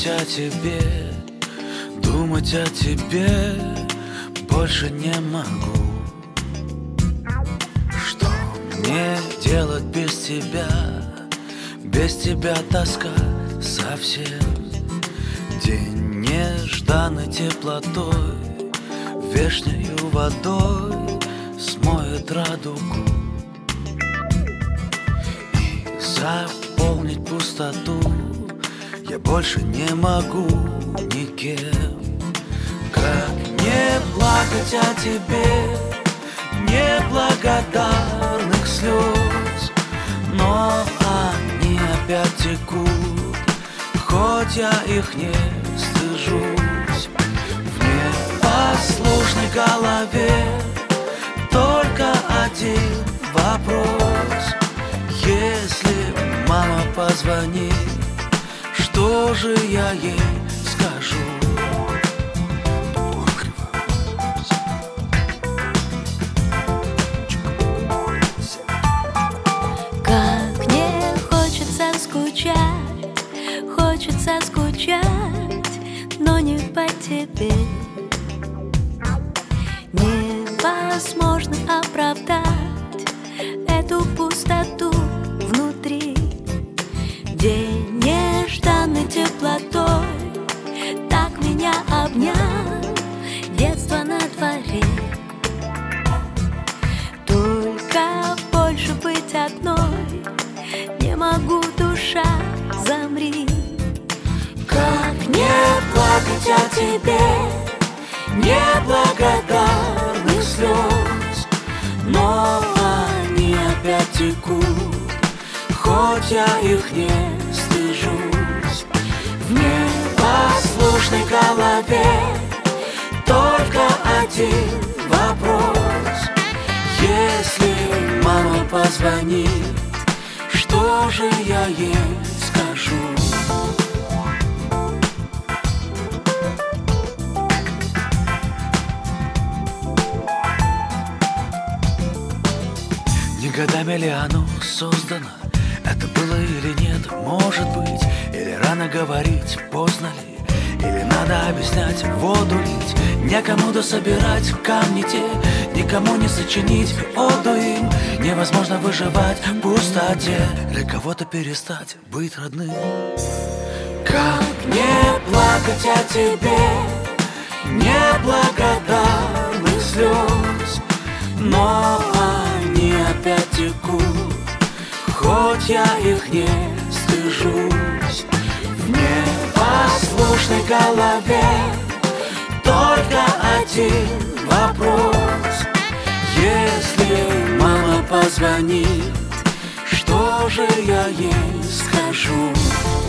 Думать о тебе, думать о тебе больше не могу. Что мне делать без тебя? Без тебя тоска совсем. День нежданной теплотой, вешнею водой смоет радугу. И заполнить пустоту я больше не могу никем. Как не плакать о тебе, неблагодарных слез, но они опять текут, хоть я их не стыжусь. В непослушной голове только один вопрос: если мама позвонит, что же я ей скажу? Как мне хочется скучать, но не по тебе. Невозможно оправдать эту пустоту внутри. День нежданной теплотой так меня обнял, детство на дворе. Только больше быть одной не могу, душа, замри. Как не плакать о тебе, неблагодарных слез, но они опять текут, хоть я их не стыжусь. В непослушной голове только один вопрос: если мама позвонит, что же я ей скажу? Не годами ли оно создано? Это было или нет, может быть. Или рано говорить, поздно ли? Или надо объяснять, воду лить? Некому дособирать камни те, никому не сочинить оду им. Невозможно выживать в пустоте, для кого-то перестать быть родным. Как не плакать о тебе, Неблагодарных слез, но они опять текут, хоть я их не стыжусь. В непослушной голове только один вопрос: если мама позвонит, что же я ей скажу?